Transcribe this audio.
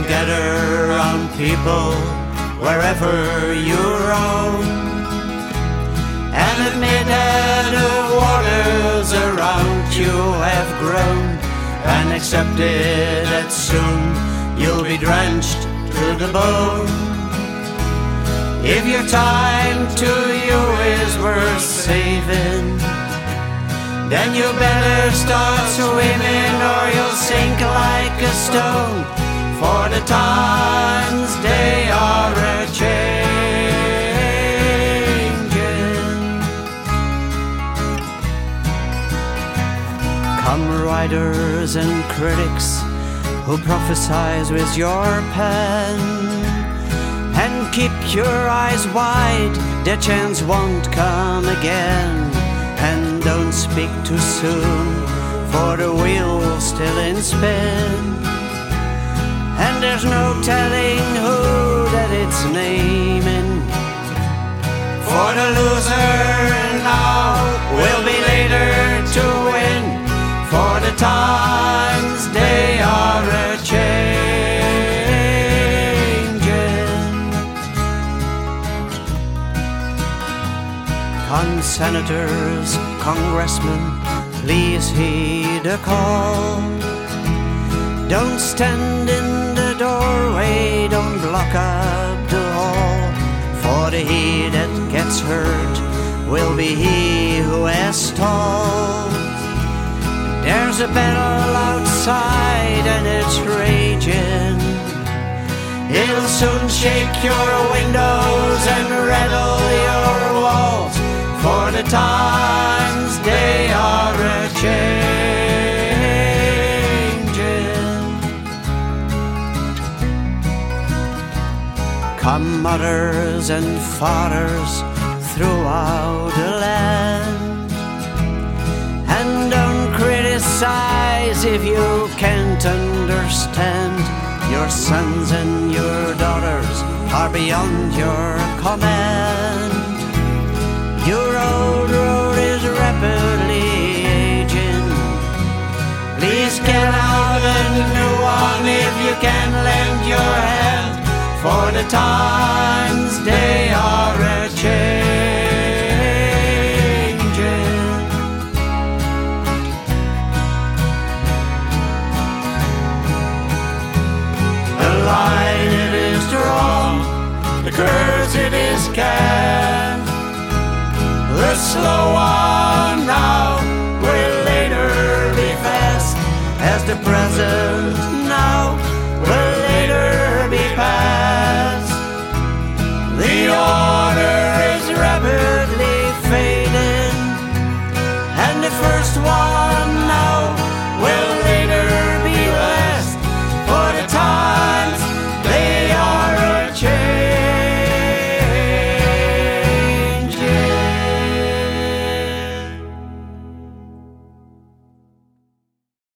gather round people wherever you roam, and admit that the waters around you have grown, and accept it that soon you'll be drenched to the bone. If your time to you is worth saving, then you better start swimming or you'll sink like a stone, for the times they are a-changing. Come writers and critics who prophesize with your pen, and keep your eyes wide, their chance won't come again. And don't speak too soon, for the wheel's still in spin, and there's no telling who that it's naming. For the loser now will be later to win, for the times they are a-changing. Senators, congressmen, please heed the call. Don't stand in the doorway, don't block up the hall, for the he that gets hurt will be he who has stalled. There's a battle outside and it's raging. It'll soon shake your windows and rattle your walls, for the times they are a-changing. Come mothers and fathers throughout the land, and don't criticize if you can't understand. Your sons and your daughters are beyond your command. Your old road is rapidly aging. Please get out a new one if you can lend your hand, for the times they are a-changing. The line it is drawn, the curves it is cast, the slow